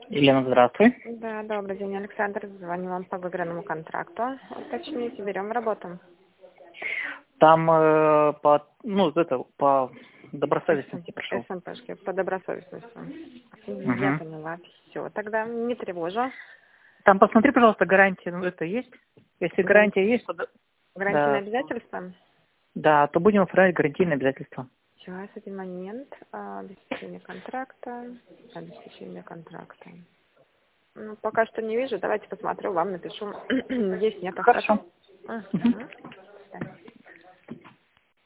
Елена, здравствуй. Да, добрый день, Александр. Звоню вам по выигранному контракту. Уточните, берем работу. Там по добросовестности пришел. СМПшки, по добросовестности. Я Угу. поняла. Все, тогда не тревожу. Там посмотри, пожалуйста, гарантия, это есть? Если гарантия есть, то Гарантийные обязательства? да, то будем оформлять гарантийные обязательства. Сейчас, один момент. Обеспечение контракта. Обеспечение контракта. Ну, пока что не вижу. Давайте посмотрю, вам напишу. Есть, нет, Хорошо. хорошо? Мгм. Ага.